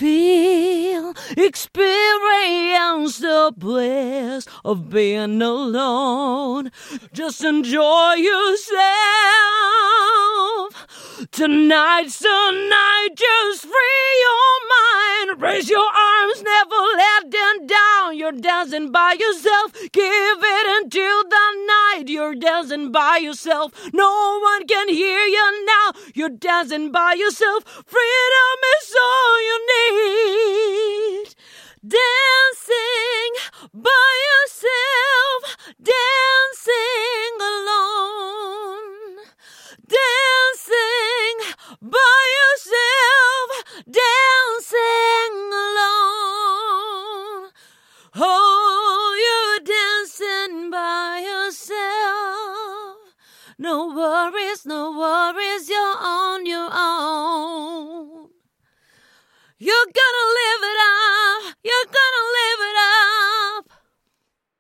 experience the bliss of being alone. Just enjoy yourself. Tonight's the night, just free your mind. Raise your arms, never let them down. You're dancing by yourself. Give it until the night. You're dancing by yourself. No one can hear you now. You're dancing by yourself. Freedom is all you need. Dancing by yourself. Dancing alone. Dancing by yourself. Dancing alone. Oh, you're dancing by yourself. No worries, you're on your own. You're gonna live